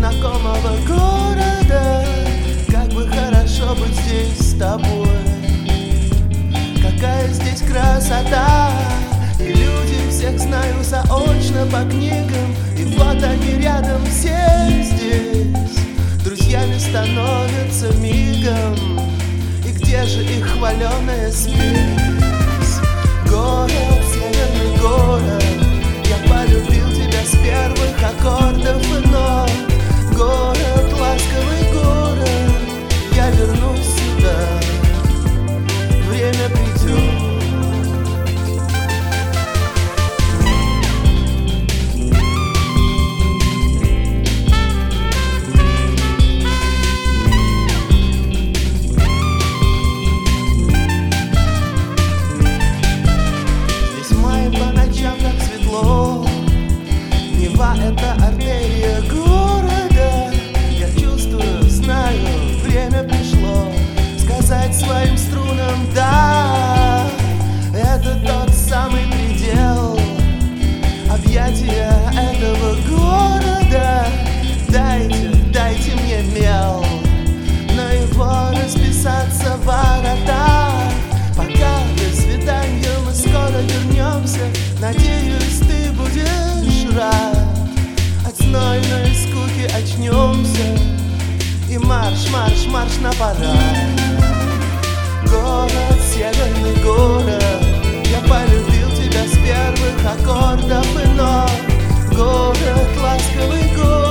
незнакомого города. Как бы хорошо быть здесь с тобой. Какая здесь красота. И люди всех знаю заочно по книгам. И вот они рядом, все здесь. Друзьями становятся мигом. И где же их хваленая спесь? Город, северный город, я полюбил тебя с первых аккордов и нот. Город, ласковый город, я вернусь сюда, время придет. Это артерия города. Я чувствую, знаю, время пришло сказать своим струнам да. Это тот самый предел объятия этого города. Дайте мне мел, на его расписаться ворота. Пока, до свидания, мы скоро вернемся. Надеюсь, ты будешь рад. От знойной скуки очнемся. И марш, марш, марш на парад. Город, северный город, я полюбил тебя с первых аккордов и нот. Город, ласковый город,